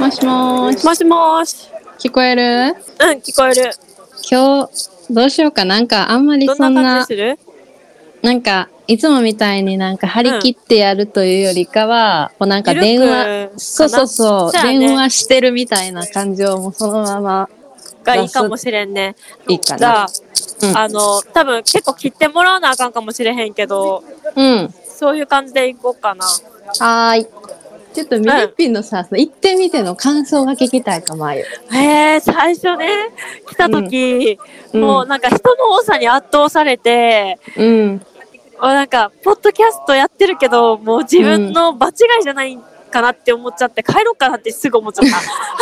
もしもーし。 もしもーし。 聞こえる？ うん、聞こえる。 今日どうしようか。なんかあんまりどんなそんな感じする？ なんかいつもみたいになんか張り切うん。 ってやるというよりかは、こうなんかゆる電話、 くそうそうそう、 そうやね電話してるみたいな感じをもうそのままがい出す。 いかもしれんね。 いいかな。 じゃあ、多分結構切ってもらわなあかんかもしれへんけど、 うん。 そういう感じでいこうかな。 はーい。ちょっとミレッピンのさ、行ってみての感想が聞きたいかもあゆ。 最初ね、来た時、 うんもうなんか人の多さに圧倒されて、 うん。 もうなんか、ポッドキャストやってるけど、もう自分の場違いじゃないかなって思っちゃって、帰ろうかなってすぐ思っちゃった。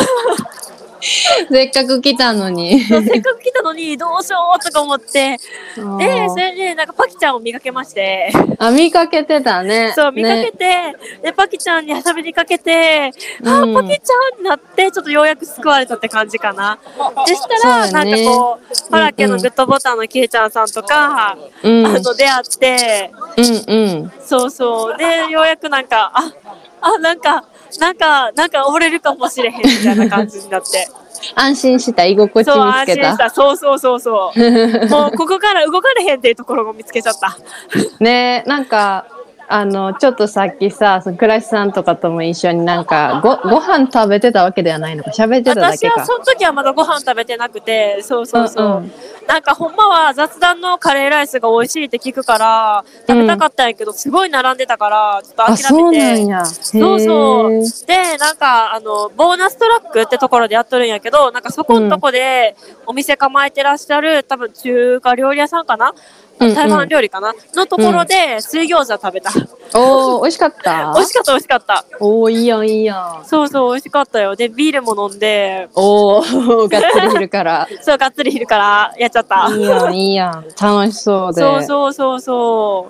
せっかく来たのに。 そうせっかく来たのにどうしようとか思って、で、それでなんかパキちゃんを見かけまして、 あ、見かけてたね。 そう、見かけね。 て、で、パキちゃんに喋りかけて、 うんパキちゃんになって、ちょっとようやく救われたって感じかな。でしたら、なんそうやねかこう、パラケのグッドボタンのキエちゃんさんとか、 うん出会って、 うんうん。 そうそう。で、ようやくなんか、なんか溺れるかもしれへんみたいな感じになって。 安心した居心地そう、 見つけた。 安心した。そう。もう、ここから動かれへんっていうところを見つけちゃった。 ねえ、なんかちょっとさっきさ、その倉石さんとかとも一緒になんかご飯食べてたわけではないのか、喋ってただけか。 私はその時はまだご飯食べてなくて、そう。 うんうん、 なんかほんまは雑談のカレーライスが美味しいって聞くから、食べたかったんやけど、すごい並んでたから、ちょっと諦めて。 そうなんや。 そう。で、なんか、ボーナストラックってところでやっとるんやけど、なんかそこのとこでお店構えてらっしゃる、多分中華料理屋さんかな、台湾料理かなのところで水餃子食べた。 おー、美味しかった？ 美味しかった。 おー、いいやんいいやん。 そう、美味しかったよ。で、ビールも飲んで。 おー、がっつり昼から。 そう、がっつり昼からやっちゃった。 いいやんいいやん。楽しそうで。 そう。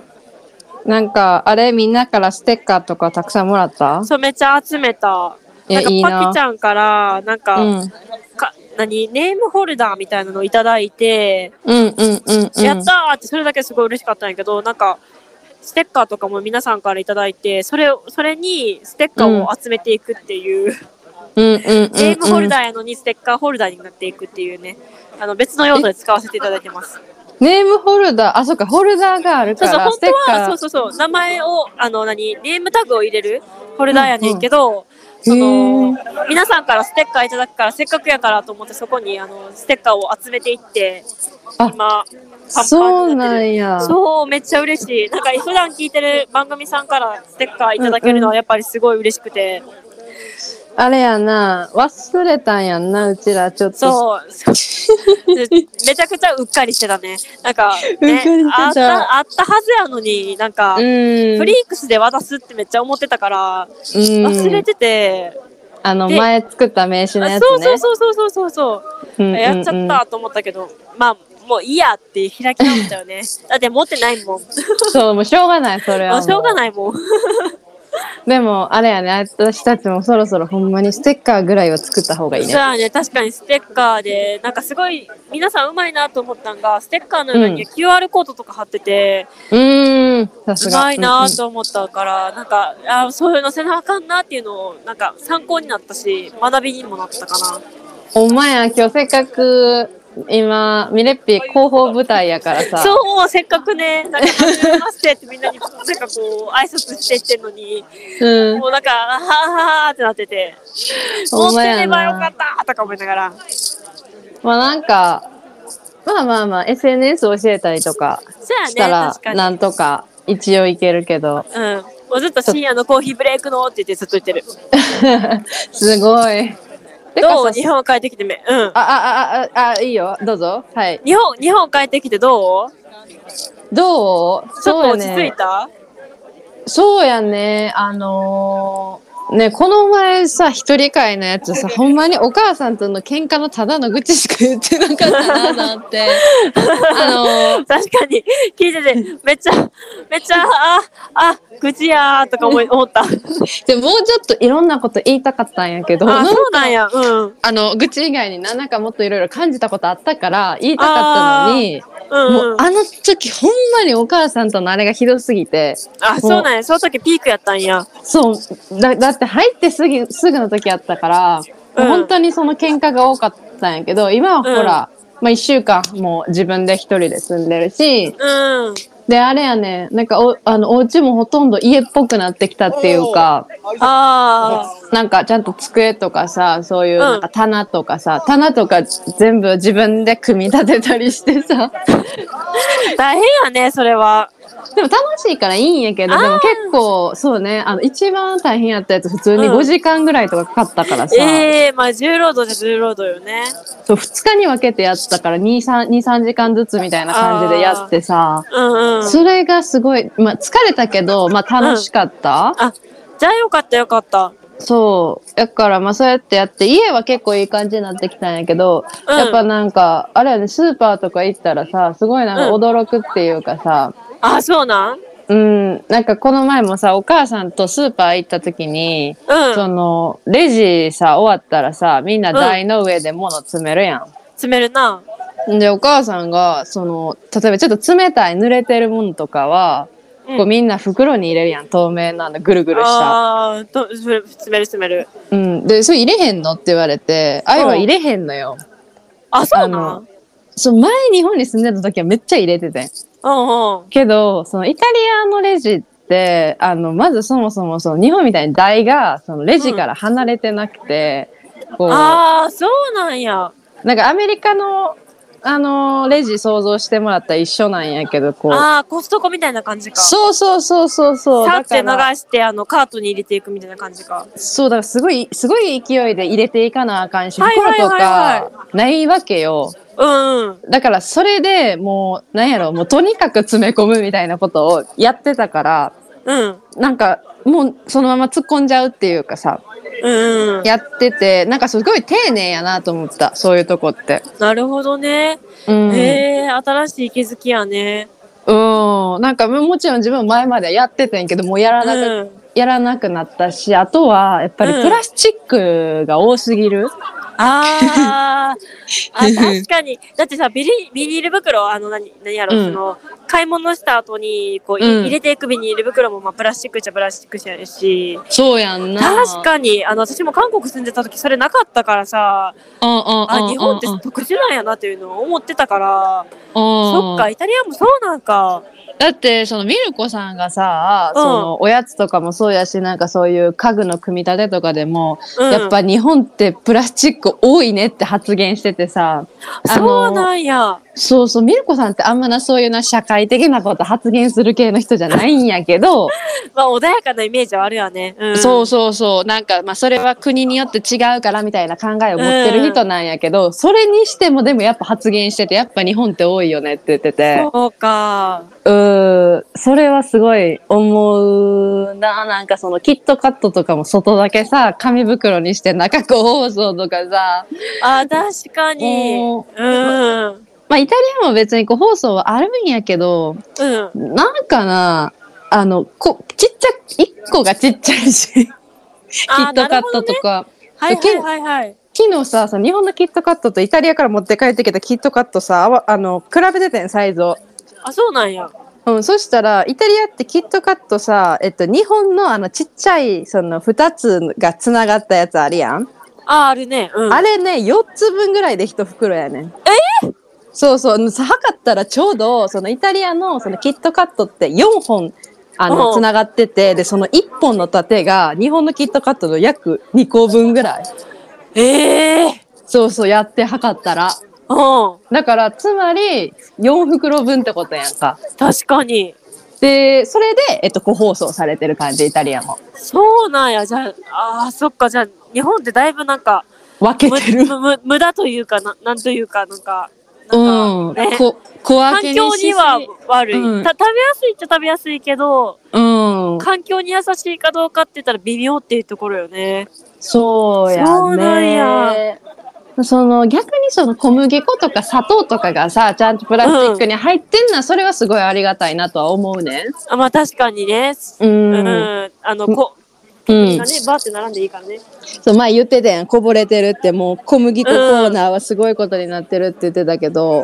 なんか、あれ、みんなからステッカーとかたくさんもらった？ そう、めっちゃ集めた。なんかいいな。 パキちゃんから、なんか、ネームホルダーみたいなのをいただいて、やったーって、それだけすごい嬉しかったんやけど、なんか、ステッカーとかも皆さんからいただいて、それにステッカーを集めていくっていう、ネームホルダーやのにステッカーホルダーになっていくっていうね、別の用途で使わせていただいてます。 ネームホルダー、あ、そっか、ホルダーがあるから、 本当は、そう、名前を、ネームタグを入れるホルダーやねんけど、皆さんからステッカーいただくから、せっかくやからと思って、そこに、ステッカーを集めていって、今、パンパンになってる。そうなんや。そう、めっちゃ嬉しい。なんか、普段聞いてる番組さんからステッカーいただけるのは、やっぱりすごい嬉しくて。 あれやな、忘れたんやんな、うちらちょっと。 そう。めちゃくちゃうっかりしてたね。なんか、ね、あったはずやのに、なんか、フリークスで渡すってめっちゃ思ってたから、忘れてて。 前作った名刺のやつね。 そう。やっちゃったと思ったけど、まあ、もういいやって開き直ったよね。だって持ってないもん。 そう、もうしょうがない、それは。 しょうがないもん。 でも、あれやね、私たちもそろそろほんまにステッカーぐらいは作った方がいいね。 そうやね、確かにステッカーで、なんかすごい、皆さんうまいなと思ったんが、ステッカーの裏に QR コードとか貼ってて、 さすが。 うまいなと思ったから、なんか、そういうのせなあかんなっていうのを、なんか参考になったし、学びにもなったかな。 ほんまや、今日せっかく、今、ミレッピ広報舞台やからさ。 そう、せっかくね、なんか、はじめましてってみんなに、なんかこう、挨拶してってんのに、もうなんか、はーってなってて、持ってればよかったとか思いながら。 まあなんか、まあ、SNS 教えたりとかしたら、なんとか一応いけるけど。 もうずっと深夜のコーヒーブレイクのって言ってずっと言ってる。 すごい。 どう？日本帰ってきていいよ、どうぞ。はい。 日本帰ってきてどう？ ちょっと落ち着いた？ そうやね。ね、この前さ、一人会のやつさ、ほんまにお母さんとの喧嘩のただの愚痴しか言ってなかったなって。 確かに、聞いてて、めっちゃ、愚痴やーとか思った。 でももうちょっといろんなこと言いたかったんやけど、 そうなんや。 愚痴以外になんかもっといろいろ感じたことあったから言いたかったのに、 もうあの時ほんまにお母さんとのあれがひどすぎて。 あ、そうなんや。その時ピークやったんや。 そう。だって入ってすぐの時やったから、本当にその喧嘩が多かったんやけど、今はほら、まあ1週間もう自分で一人で住んでるし、で、あれやね、なんかお家もほとんど家っぽくなってきたっていうか、なんかちゃんと机とかさ、そういうなんか棚とかさ、棚とか全部自分で組み立てたりしてさ。 大変やね、それは。 でも楽しいからいいんやけど、でも結構、そうね、一番大変やったやつ普通に5時間ぐらいとかかかったからさ。 まあ重労働で重労働よね。 そう、2日に分けてやったから2、3時間ずつみたいな感じでやってさ、それがすごい、まあ疲れたけど、まあ楽しかった。 あ、じゃあよかったよかった。 そう。だからまあそうやってやって、家は結構いい感じになってきたんやけど、やっぱなんか、あれやね、スーパーとか行ったらさ、すごいなんか驚くっていうかさ、 あ、そうなん？ なんかこの前もさ、お母さんとスーパー行った時に、その、レジさ、終わったらさ、みんな台の上で物詰めるやん。 詰めるな。 で、お母さんが、その、例えばちょっと冷たい濡れてるものとかは、こうみんな袋に入れるやん、透明なの、ぐるぐるした。 詰める。 で、それ入れへんのって言われて、あいは入れへんのよ。 あ、そうなん？ そう、前日本に住んでた時はめっちゃ入れてて。けど、そのイタリアのレジって、まずそもそもその日本みたいに台がそのレジから離れてなくて、こう。 ああ、そうなんや。 なんかアメリカのレジ想像してもらったら一緒なんやけど、こう。 ああ、コストコみたいな感じか。 そうそうそうそうそう。 さって流してカートに入れていくみたいな感じか。 そう、だからすごい勢いで入れていかなあかんし、袋とかないわけよ。だからそれでもう、なんやろ、もうとにかく詰め込むみたいなことをやってたから、なんかもうそのまま突っ込んじゃうっていうかさ、やってて、なんかすごい丁寧やなと思った、そういうとこって。 なるほどね。新しい気づきやね。 なんかもちろん自分前までやってたんやけど、もうやらなくなったし、あとはやっぱりプラスチックが多すぎる。 確かに。だってさ、ビニール袋、何やろ、その、買い物した後に、こう、入れていくビニール袋も、まあ、プラスチックっちゃプラスチックやし。 そうやんな。 確かに、私も韓国住んでた時、それなかったからさ、日本って特殊なんやなっていうのを思ってたから、そっか、イタリアもそうなんか。 だってそのミルコさんがさ、そのおやつとかもそうやし、なんかそういう家具の組み立てとかでも、やっぱ日本ってプラスチック多いねって発言しててさ、 そうなんや。 そうそう、ミルコさんってあんまなそういうな社会的なこと発言する系の人じゃないんやけどまあ穏やかなイメージはあるよね。 そうそうそう、なんかまあそれは国によって違うからみたいな考えを持ってる人なんやけど、それにしてもでもやっぱ発言してて、やっぱ日本って多いよねって言ってて。 そうか。 それはすごい思うな。なんかそのキットカットとかも外だけさ、紙袋にして中個包装とかさ。 確かに。 まあイタリアも別に個包装はあるんやけど、なんかな、ちっちゃ、1個がちっちゃいし、キットカットとか。 はい。 昨日さ、日本のキットカットとイタリアから持って帰ってきたキットカットさ、比べててん、サイズを。 そうなんや。 そしたら、イタリアってキットカットさ、日本のちっちゃい、2つがつながったやつあるやん。 あるね。 あれね、4つ分ぐらいで1袋やねん。そうそう、測ったらちょうど、イタリアのキットカットって4本、つながってて、で、その1本の縦が、日本のキットカットの約2個分ぐらい。そうそう、やって測ったら。だから、つまり、4袋分ってことやんか。 確かに。 で、それで、個包装されてる感じ、イタリアも。 そうなんや。じゃあ、そっか、じゃあ、日本ってだいぶなんか、 分けてる。 無駄というか、なんというか、なんか、 環境には悪い。食べやすいっちゃ食べやすいけど、環境に優しいかどうかって言ったら微妙っていうところよね。 そうやね。そうなんや。逆に小麦粉とか砂糖とかがさ、ちゃんとプラスチックに入ってんのは、それはすごいありがたいなとは思うね。 まあ確かにね。小麦がね、バーって並んでいいからね。 そう、前言ってたやん、こぼれてるって、もう小麦粉コーナーはすごいことになってるって言ってたけど、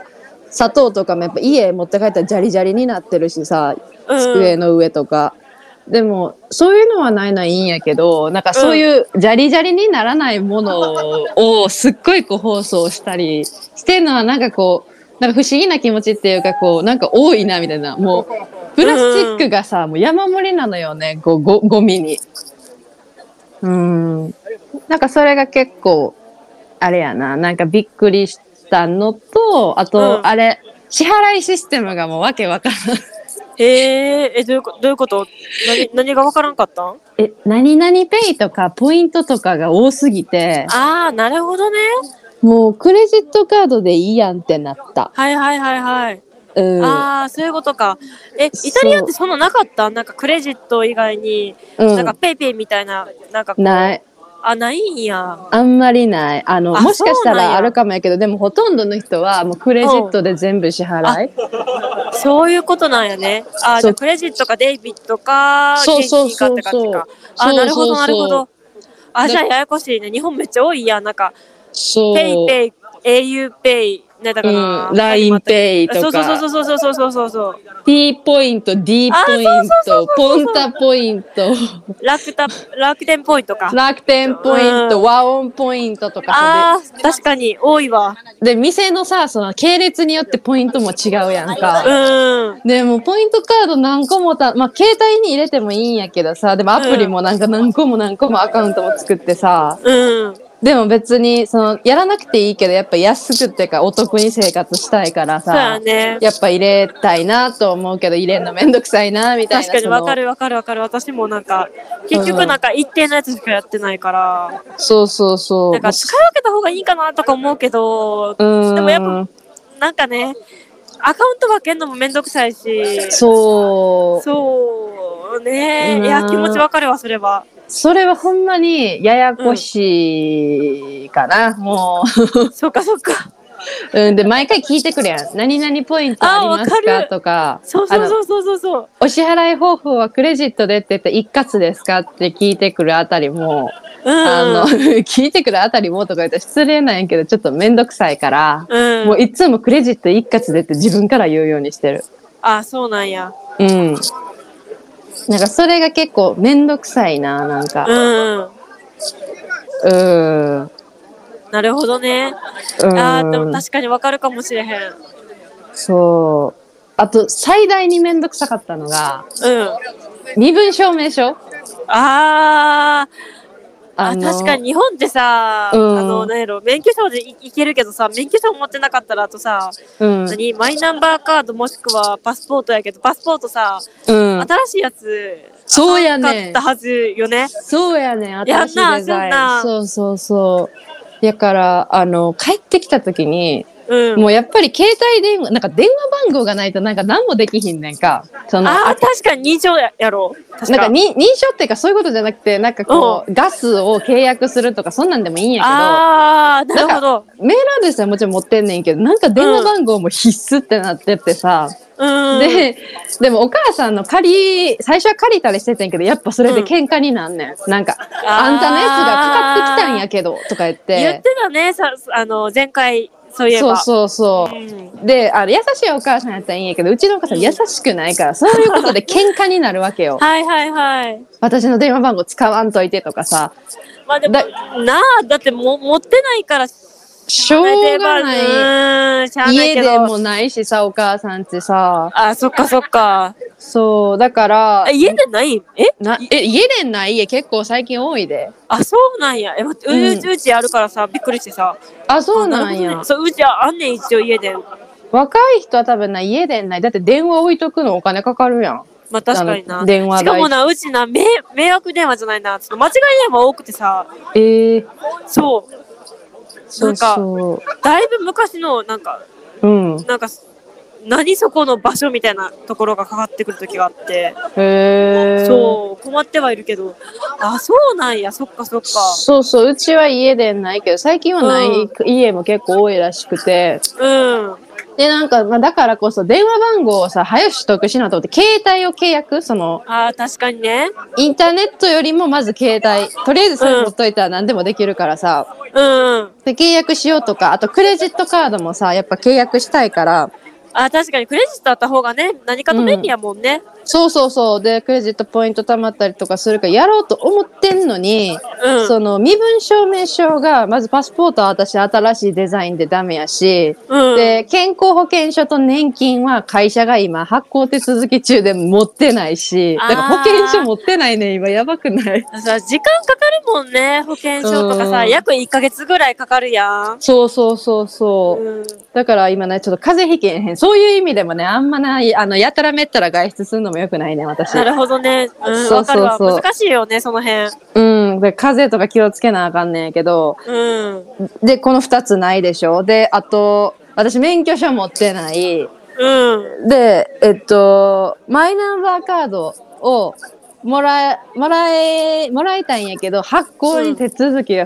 砂糖とかもやっぱ家持って帰ったらジャリジャリになってるしさ、机の上とか。でもそういうのはないのはいいんやけど、なんかそういうジャリジャリにならないものをすっごいこう包装したりしてるのはなんかこうなんか不思議な気持ちっていうかこうなんか多いなみたいな、もうプラスチックがさもう山盛りなのよね、ゴミに。なんかそれが結構あれやな、なんかびっくりしたのと、あと、あれ支払いシステムがもうわけわからん。 どういうこと？何がわからんかったん？ 何々ペイとかポイントとかが多すぎて。 ああ、なるほどね。 もうクレジットカードでいいやんってなった。 はいはいはいはい。ああ、そういうことか。イタリアってそんななかった？なんかクレジット以外に、なんかペイペイみたいな、なんかこう。ない。ないんや。 あんまりない。もしかしたらあるかもやけど、でもほとんどの人はもうクレジットで全部支払い。 そういうことなんやね。じゃあクレジットかデイビットか現金かって感じか。なるほどなるほど。じゃあややこしいね。日本めっちゃ多いやん。なんかペイペイ、au ペイ、ねだから、 LINE ペイとか。 そう。 T ポイント、D ポイント、ポンタポイント。 楽天ポイントか。 楽天ポイント、和音ポイントとか。 確かに多いわ。 で、店のさ、その系列によってポイントも違うやんか。でもポイントカード何個もまあ、携帯に入れてもいいんやけどさ、でもアプリもなんか何個もアカウントも作ってさ。でも別にやらなくていいけどやっぱ安くっていうかお得に生活したいからさ、やっぱ入れたいなと思うけど入れるのめんどくさいなみたいな。 確かにわかる私もなんか結局なんか一定のやつしかやってないから、 そうなんか使い分けた方がいいかなとか思うけど、でもやっぱなんかねアカウント分けるのもめんどくさいし、そうね、いや気持ちわかるわ。それはほんまにややこしいかな、もう。そっか。 で毎回聞いてくるやん。何々ポイントありますかとか。 そう。 お支払い方法はクレジットでって言って一括ですかって聞いてくるあたりも、聞いてくるあたりもとか言ったら失礼なんやけどちょっとめんどくさいから、もういつもクレジット一括でって自分から言うようにしてる。 そうなんや。 なんかそれが結構めんどくさいな、なんか。 なるほどね。でも確かにわかるかもしれへん。 そう。あと最大にめんどくさかったのが、身分証明書。 確かに日本ってさ、なんやろ、免許証でいけるけどさ、免許証持ってなかったらあとさ、マイナンバーカードもしくはパスポートやけど、パスポートさ、新しいやつ、 そうやね。 買ったはずよね。 そうやね。新しいデザイン。そう。だから帰ってきた時に。もうやっぱり携帯電話なんか電話番号がないとなんか何もできひんねんか。 確かに認証やろ。 なんか認証っていうかそういうことじゃなくてなんかこうガスを契約するとかそんなんでもいいんやけど。 なるほど。 メールアドレスはもちろん持ってんねんけどなんか電話番号も必須ってなってってさ。でもお母さんの最初は借りたりしててんけどやっぱそれで喧嘩になんねん。なんかあんたのやつがかかってきたんやけどとか言って。 言ってたね前回。そういえば。 そう。で、優しいお母さんやったらいいんやけど、うちのお母さん優しくないから、そういうことで喧嘩になるわけよ。 はい。 私の電話番号使わんといてとかさ。 まあでも、だって持ってないから、 しょうがない。家でもないしさ、お母さんってさ。 そっか。 そう、だから。 家でない？ 家でない家結構最近多いで。 そうなんや。うちあるからさ、びっくりしてさ。 そうなんや。 そう、うちあんねん、一応家で。 若い人は多分家でない。だって電話置いとくのお金かかるやん。 まあ確かにな。 電話代。 しかもな、うちな、迷惑電話じゃないな。ちょっと間違い電話多くてさ。そう。なんかだいぶ昔のなんか何そこの場所みたいなところがかかってくる時があって、そう困ってはいるけど、そうなんや。そっか。 そううちは家でないけど最近はない家も結構多いらしくて、 で、なんか、まあ、だからこそ電話番号をさ、早く取得しなと思って、携帯を契約、 確かにね。 インターネットよりもまず携帯、とりあえずそれ持っといたら何でもできるからさ、で、契約しようとか、あとクレジットカードもさ、やっぱ契約したいから、 確かにクレジットあった方がね、何かと便利やもんね。 そうそうそう。で、クレジットポイント貯まったりとかするからやろうと思ってんのに、身分証明書が、まずパスポートは私新しいデザインでダメやし、で、健康保険証と年金は会社が今発行手続き中で持ってないし、だから保険証持ってないね、今やばくない？ さ、時間かかるもんね、保険証とかさ、約1ヶ月ぐらいかかるやん。 そうそうそうそう。だから今ね、ちょっと風邪ひけへん。そういう意味でもね、あんまない、やたらめったら外出するのも良くないね、私。 なるほどね。わかるわ。難しいよね、その辺。 で、風邪とか気をつけなあかんねんやけど。で、この2つないでしょ。で、あと、私免許証持ってない。で、マイナンバーカードをもらいたいんやけど、発行に手続きが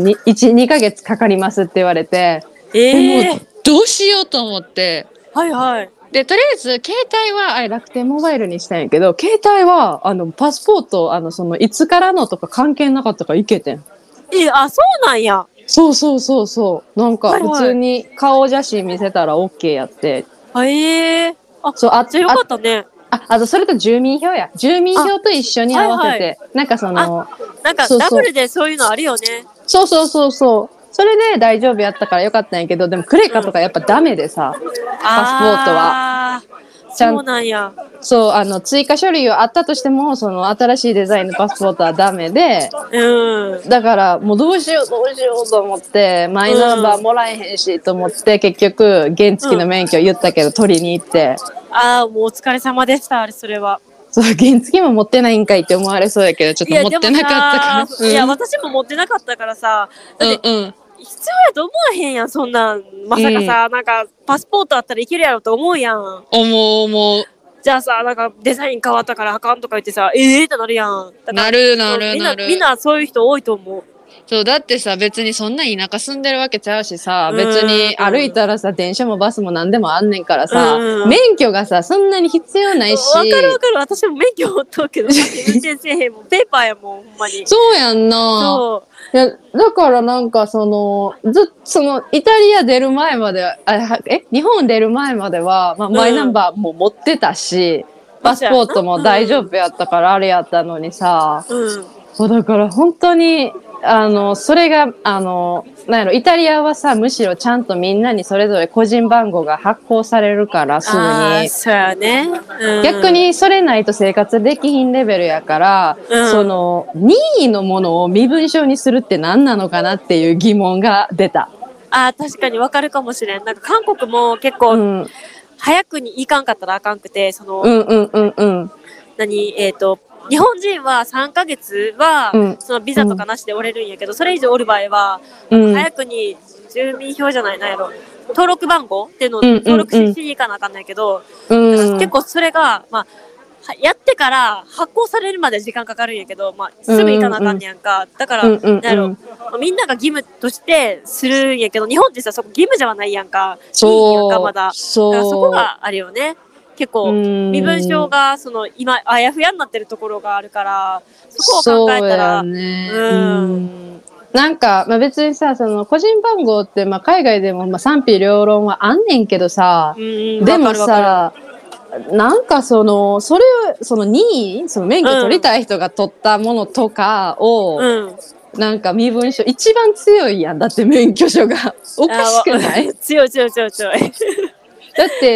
1、2ヶ月かかりますって言われて。もうどうしようと思って。 はいはい。 で、とりあえず、携帯は、楽天モバイルにしたんやけど、携帯は、パスポート、いつからのとか関係なかったからいけてん。 そうなんや。 そうそうそうそう。なんか、普通に顔写真見せたら OK やって。 そう、じゃあよかったね。 あと、それと住民票や。住民票と一緒に合わせて。なんかなんかダブルでそういうのあるよね。 そうそうそうそう。それで大丈夫やったからよかったんやけど、でもクレカとかやっぱダメでさ、パスポートは。 そうなんや。 そう、追加書類はあったとしても、新しいデザインのパスポートはダメで、だから、もうどうしようと思って、マイナンバーもらえへんしと思って、結局、原付の免許言ったけど、取りに行って。 もうお疲れ様でした、それは。 そう、原付も持ってないんかいって思われそうやけど、ちょっと持ってなかったから。 いや、私も持ってなかったからさ、だって、必要やと思わへんやん、そんなん。まさかさ、なんか、パスポートあったらいけるやろと思うやん。 思う。 じゃあさ、なんか、デザイン変わったからあかんとか言ってさ、ってなるやん。 なる。 みんなそういう人多いと思う。 そう、だってさ、別にそんな田舎住んでるわけちゃうしさ、別に歩いたらさ、電車もバスも何でもあんねんからさ、免許がさ、そんなに必要ないし。 わかる。私も免許持っとうけど、運転せえへんもん。ペーパーやもん、ほんまに。 そうやんな。そう。いや、だからなんかイタリア出る前まで、日本出る前までは、マイナンバーも持ってたし、パスポートも大丈夫やったからあれやったのにさ、そうだから本当に、それが、イタリアはさ、むしろちゃんとみんなにそれぞれ個人番号が発行されるから、すぐに。 そうやね。 逆にそれないと生活できひんレベルやから、任意のものを身分証にするって何なのかなっていう疑問が出た。 確かにわかるかもしれん。なんか韓国も結構、早くに行かんかったらあかんくて、日本人は3ヶ月は、ビザとかなしでおれるんやけど、それ以上おる場合は、早くに住民票じゃない、なんやろ、登録番号っていうのを登録しに行かなあかんないけど、結構それが、やってから発行されるまで時間かかるんやけど、すぐ行かなあかんねやんか。だから、なんやろ、みんなが義務としてするんやけど、日本ってさ、そこ義務じゃないやんか。いいやんか、まだ。だからそこがあるよね。結構、身分証が、今、あやふやになってるところがあるから、そこを考えたら、 なんか、別にさ、個人番号って、海外でも、賛否両論はあんねんけどさ、でもさ、なんかそれ任意免許取りたい人が取ったものとかを、なんか身分証、一番強いやん。だって免許証が。おかしくない？ 強い。だって、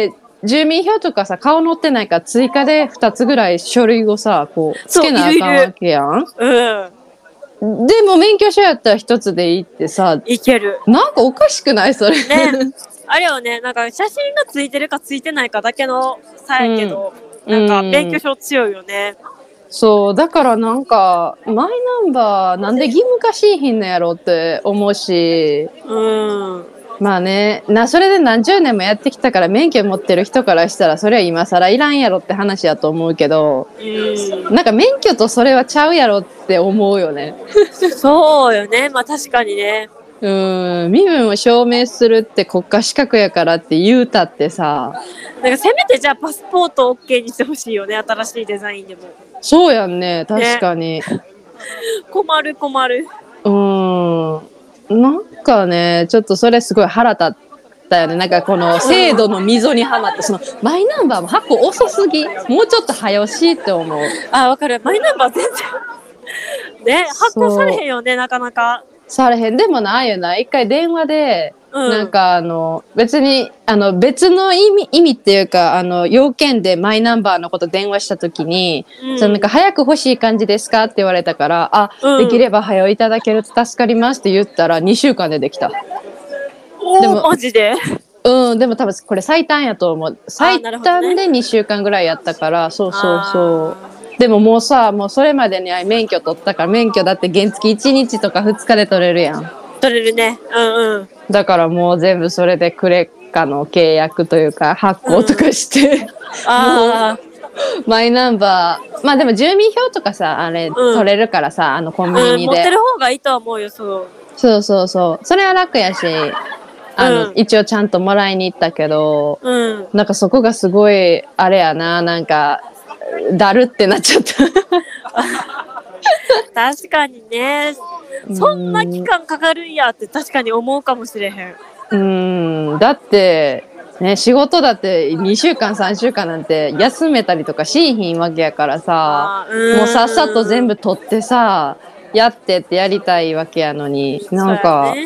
住民票とかさ、顔載ってないから追加で2つぐらい書類をさ、つけなあかんわけやん。でも免許証やったら1つでいいってさ、 いける。 なんかおかしくないそれ。 ね。あれよね、なんか写真がついてるかついてないかだけのさやけど、なんか免許証強いよね。 そう、だからなんか、マイナンバーなんで義務化しひんのやろって思うし、まあね、それで何十年もやってきたから免許持ってる人からしたらそれは今更いらんやろって話やと思うけど、なんか免許とそれはちゃうやろって思うよね。 そうよね、確かにね。 身分を証明するって国家資格やからって言うたってさ。 なんかせめてじゃあパスポート OK にしてほしいよね、新しいデザインでも。 そうやんね、確かに。 困る。 なんかね、ちょっとそれすごい腹立ったよね。なんかこの制度の溝にはまって、そのマイナンバーも発行遅すぎ。もうちょっと早しいって思う。 あ、わかる。マイナンバー全然ね、発行されへんよね、なかなか。 されへん。でもな、一回電話で、なんか別に別の意味っていうか要件でマイナンバーのこと電話した時に、なんか早く欲しい感じですかって言われたから、できれば早いただけると助かりますって言ったら2週間でできた。 でもマジで？ でも多分これ最短やと思う。最短で2週間ぐらいやったから、そうでももうさ、もうそれまでに免許取ったから、免許だって原付1日とか2日で取れるやん。 取れるね。 だからもう全部それでクレカの契約というか発行とかして、もうマイナンバー、まあでも住民票とかさ、あれ取れるからさ、コンビニで。 持ってる方がいいとは思うよ、そう。 それは楽やし、一応ちゃんともらいに行ったけど、なんかそこがすごいあれやな、なんかだるってなっちゃった。 確かにね、そんな期間かかるんやって確かに思うかもしれへん。だってね、仕事だって2週間3週間なんて休めたりとかしんひんわけやからさ、もうさっさと全部取ってさ、やってってやりたいわけやのに、なんか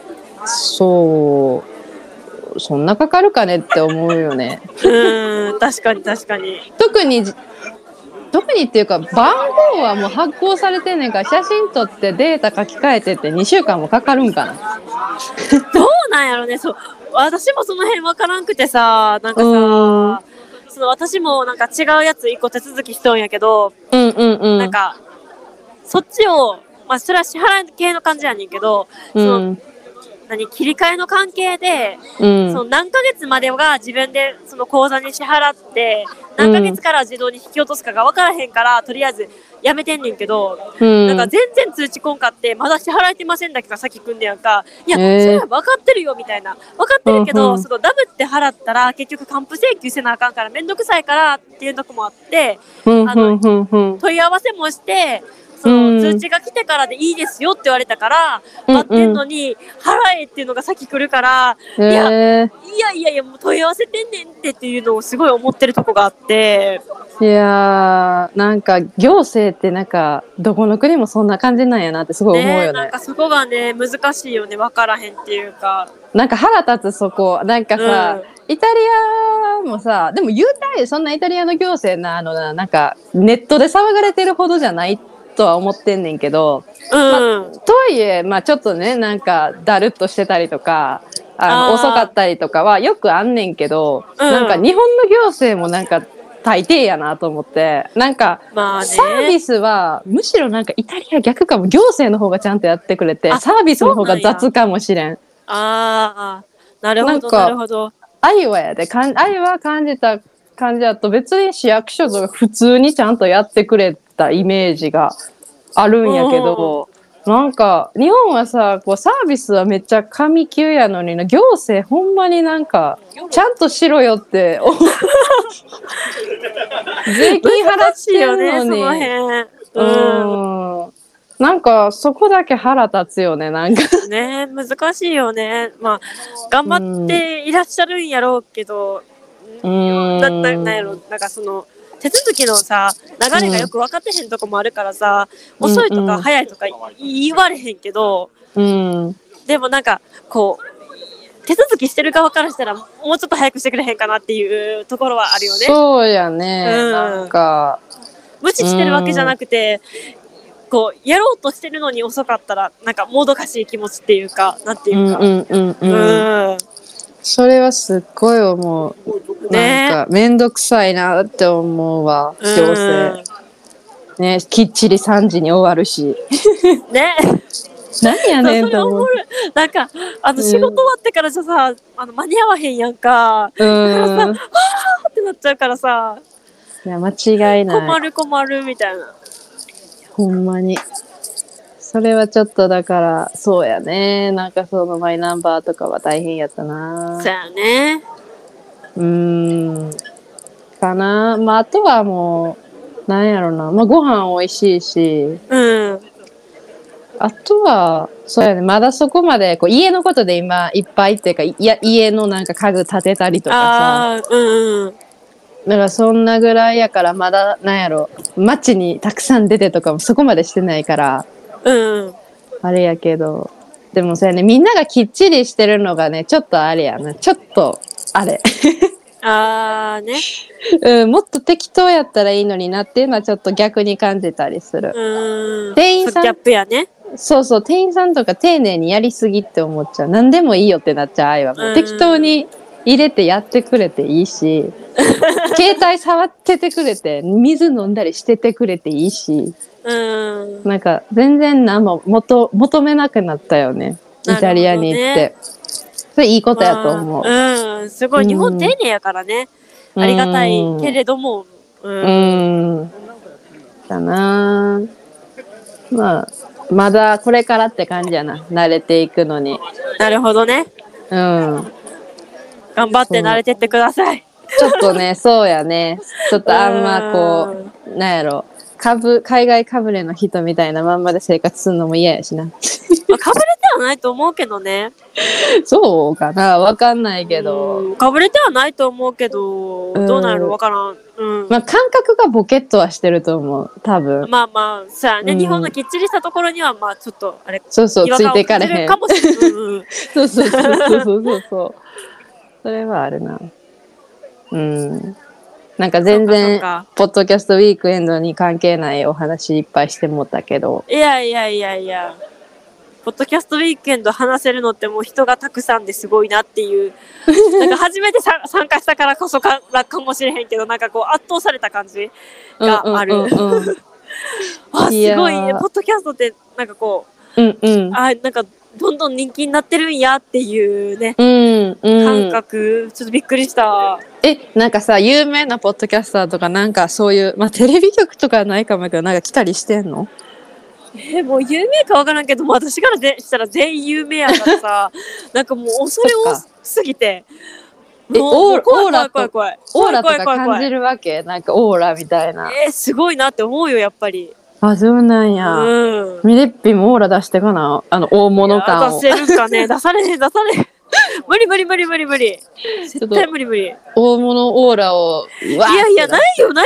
そんなかかるかねって思うよね。 確かに。 特にっていうか番号はもう発行されてんねんから、写真撮ってデータ書き換えてって2週間もかかるんかな。 どうなんやろね。そう、私もその辺分からんくてさ、なんかさ、私もなんか違うやつ1個手続きしとんやけど、なんかそっちを、まあそれは支払い系の感じやねんけど、切り替えの関係で、その何ヶ月までが自分でその口座に支払って、何ヶ月から自動に引き落とすかが分からへんから、とりあえずやめてんねんけど、なんか全然通知こんかって、まだ支払えてませんだけが先来んねやんか。いや、それは分かってるよ、みたいな。分かってるけど、そのダブって払ったら結局還付請求せなあかんからめんどくさいからっていうとこもあって、問い合わせもして、その通知が来てからでいいですよって言われたから待ってんのに、払えっていうのが先来るから、いやもう問い合わせてんねんっていうのをすごい思ってるとこがあって。 いやー、なんか行政ってなんかどこの国もそんな感じなんやなってすごい思うよね。 なんかそこがね難しいよね、分からへんっていうか。 なんか腹立つそこ。なんかさ、イタリアもさ、でも言うたらそんなイタリアの行政なんかネットで騒がれてるほどじゃないとは思ってんねんけど、とはいえ、ちょっとね、なんかだるっとしてたりとか遅かったりとかはよくあんねんけど、なんか日本の行政もなんか大抵やなと思って、なんかサービスはむしろなんかイタリア逆かも。行政の方がちゃんとやってくれて、サービスの方が雑かもしれん。 なるほどなるほど。 愛は感じた感じだと、別に市役所とか普通にちゃんとやってくれたイメージがあるんやけど、なんか日本はさ、こうサービスはめっちゃ神級やのにな、行政ほんまになんかちゃんとしろよって税金払ってんのに、なんかそこだけ腹立つよね。なんかね、難しいよね。まあ頑張っていらっしゃるんやろうけど、なんやろ、なんかその手続きのさ流れがよく分かってへんとこもあるからさ、遅いとか早いとか言われへんけど、でもなんかこう手続きしてる側からしたらもうちょっと早くしてくれへんかなっていうところはあるよね。 そうやね、なんか無視してるわけじゃなくて、こうやろうとしてるのに遅かったらなんかもどかしい気持ちっていうか、なんていうか、 それはすっごい思う。なんかめんどくさいなって思うわ、行政。ね、きっちり3時に終わるし。ね。何やねんと思う。 なんか仕事終わってからじゃさ、間に合わへんやんか。だからさ、はーってなっちゃうからさ。 いや、間違いない。 困るみたいな。 ほんまに。 それはちょっとだからそうやね。なんかそのマイナンバーとかは大変やったな。 そうやね。 かな。まああとはもうなんやろな。まあご飯美味しいし。あとはそうやね。まだそこまでこう家のことで今いっぱいっていうか家のなんか家具建てたりとかさ。だからそんなぐらいやからまだなんやろ街にたくさん出てとかもそこまでしてないから、あれやけどでもそうやねみんながきっちりしてるのがねちょっとあれやなちょっとあれもっと適当やったらいいのになっていうのはちょっと逆に感じたりする。店員さんギャップやね。 そうそう店員さんとか丁寧にやりすぎって思っちゃう。何でもいいよってなっちゃう。あいはもう適当に入れてやってくれていいし携帯触っててくれて水飲んだりしててくれていいし、なんか全然何も求めなくなったよねイタリアに行って、それいいことやと思う。 すごい日本丁寧やからね、ありがたいけれどもだな。まあまだこれからって感じやな慣れていくのに。 なるほどね。頑張って慣れてってください。 ちょっとね、そうやね。ちょっとあんまこう、なんやろ、海外かぶれの人みたいなまんまで生活するのも嫌やしな。かぶれてはないと思うけどね。 そうかな、わかんないけど。 かぶれてはないと思うけど、どうなるわからん。 まあ感覚がボケっとはしてると思う、多分。 まあまあ、さあね、日本のきっちりしたところには、まあちょっと、あれ、 そうそう、ついていかれへん。 かもしれない。 そうそう。それはあるな。なんか全然ポッドキャストウィークエンドに関係ないお話いっぱいしてもったけど。 いやポッドキャストウィークエンド話せるのってもう人がたくさんですごいなっていうなんか初めて参加したからこそかもしれへんけど、なんかこう圧倒された感じがある。あ、すごいポッドキャストってなんかこう、なんかどんどん人気になってるんやっていうね、感覚ちょっとびっくりした。 なんかさ有名なポッドキャスターとかなんかそういう、まあ、テレビ局とかはないかもやけどなんか来たりしてんの？ もう有名かわからんけども私からしたら全員有名やからさなんかもう恐れ多すぎてオーラとか感じるわけ？なんかオーラみたいな。 すごいなって思うよやっぱり。 あ、そうなんや。ミレッピもオーラ出してかな、大物感を。 出せるかね。出されへん無理絶対無理。 大物オーラをいやないよ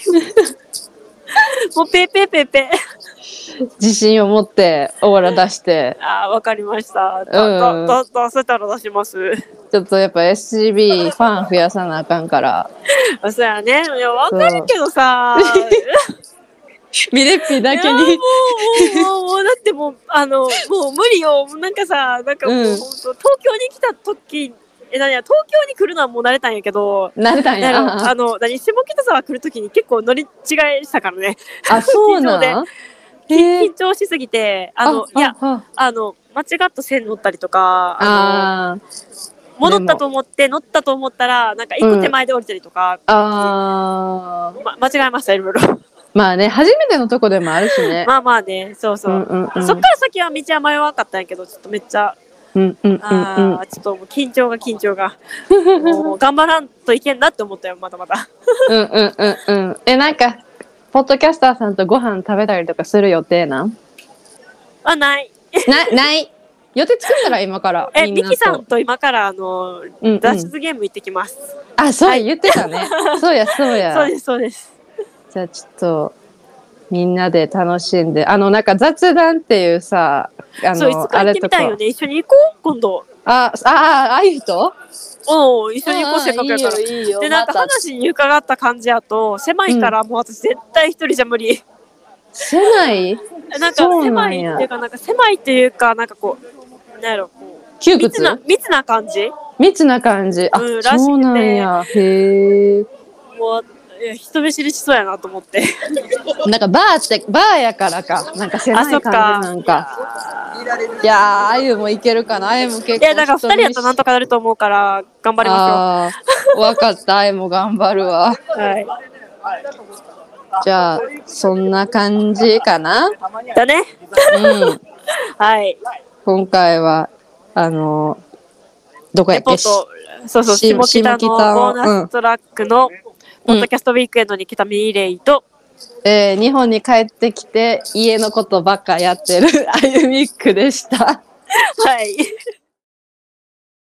もうペー自信を持ってオーラ出して。 わかりました。出せたら出します。 ちょっとやっぱ SCB ファン増やさなあかんから。 そうやね。いやわかるけどさミレッピだけにもうだってもうもう無理よ。なんかさなんかもう本当東京に来た時東京に来るのはもう慣れたんやけど、 慣れたんや。 下北沢来る時に結構乗り違いしたからね。 そうなん緊張しすぎて間違った線乗ったりとか戻ったと思って乗ったと思ったらなんか一個手前で降りたりとか、間違えましたいろいろ。 まあね初めてのとこでもあるしね。 まあねそう、そっから先は道は迷わなかったんやけどちょっとめっちゃちょっともう緊張がもう頑張らんといけんなって思ったよまだ。 なんかポッドキャスターさんとご飯食べたりとかする予定なん？ ない予定作ったら今からミキさんと今から脱出ゲーム行ってきます。 そう言ってたね。そうやそうです。 じゃあちょっとみんなで楽しんでなんか雑談っていうさそういつか行ってみたいよね。一緒に行こう今度。 ああいう人？ 一緒に行こうせっかくやから。でなんか話に伺った感じやと狭いからもう私絶対一人じゃ無理。 狭い？ なんか狭いっていうかなんかこうなんやろこう窮屈？ 密な感じ。 そうなんや。へえ。 もう人見知りしそうやなと思って。 なんかバーやからかなんか狭い感じなんか。いやあゆもいけるかな。あゆも結構。 だから2人やったらなんとかなると思うから頑張りましょう。 分かった。あゆも頑張るわ。 はい。 じゃあそんな感じかな。 だね。 うん。 はい。 今回はどこやっけ？ そうそう、下北のボーナストラックのポッドキャストウィークエンドに来たミーレイと、 日本に帰ってきて家のことばっかやってるあゆみっくでした。 はい。